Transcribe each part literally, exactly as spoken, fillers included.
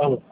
Alô.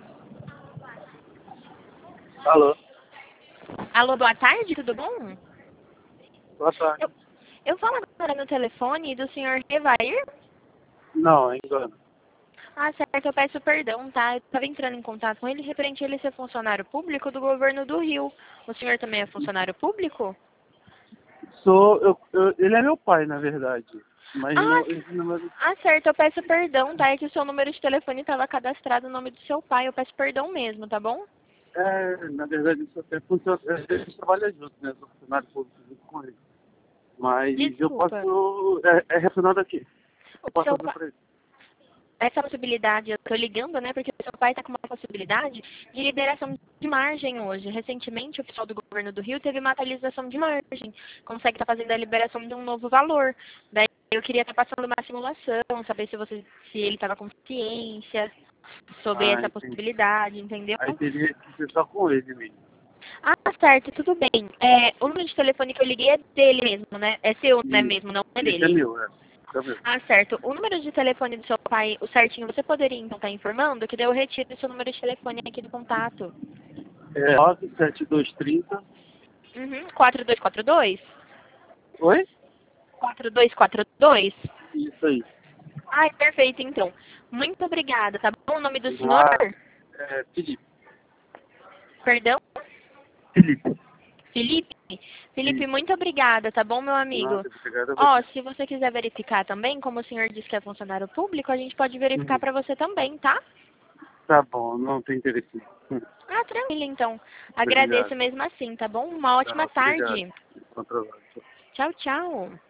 Alô. Alô, boa tarde, tudo bom? Boa tarde. Eu, eu falo agora no telefone do senhor Revair. Não, é engano. Ah, certo, eu peço perdão, tá? Eu estava entrando em contato com ele referente a ele ser funcionário público do governo do Rio. O senhor também é funcionário público? Sou, eu, eu- ele é meu pai, na verdade. Mas Ah, não, esse número, ah, certo, eu peço perdão, tá? É que o seu número de telefone estava cadastrado no nome do seu pai. Eu peço perdão mesmo, tá bom? é, na verdade, isso até funciona. A gente trabalha junto, né? Sou funcionário público junto com ele. Mas eu Desculpa. posso. É, é relacionado aqui. Eu O posso seu fazer pai... pra ele. Essa possibilidade, eu tô ligando, né, porque o seu pai está com uma possibilidade de liberação de margem hoje. Recentemente, o pessoal do governo do Rio teve uma atualização de margem, consegue estar fazendo a liberação de um novo valor. Daí eu queria estar passando uma simulação, saber se você, se ele estava com ciência sobre Ah, essa entendi. possibilidade, entendeu? Aí teria que ser só com ele mesmo. Ah, certo, tudo bem. É, o número de telefone que eu liguei é dele mesmo, né? É seu, né, E mesmo, não é esse é dele. meu, é. Esse é meu. Ah, certo. O número de telefone do seu pai, o certinho, você poderia então estar informando? Que daí eu retiro o seu número de telefone aqui do contato. É nove sete dois três zero. Uhum. quatro dois quatro dois? Oi? quatro dois quatro dois? Isso aí. Ai, perfeito, então. Muito obrigada, tá bom? O nome do senhor? Ah, é, Felipe. Perdão? Felipe. Felipe? Felipe, Isso. muito obrigada, tá bom, meu amigo? Nossa, obrigado a Ó, você. se você quiser verificar também, como o senhor disse que é funcionário público, a gente pode verificar Uhum. pra você também, tá? Tá bom, não tem interesse. Hum, Ah, tranquilo, então. Agradeço Obrigado. mesmo assim, tá bom? Uma ótima Tá, obrigado. tarde. Controlado. Tchau, tchau.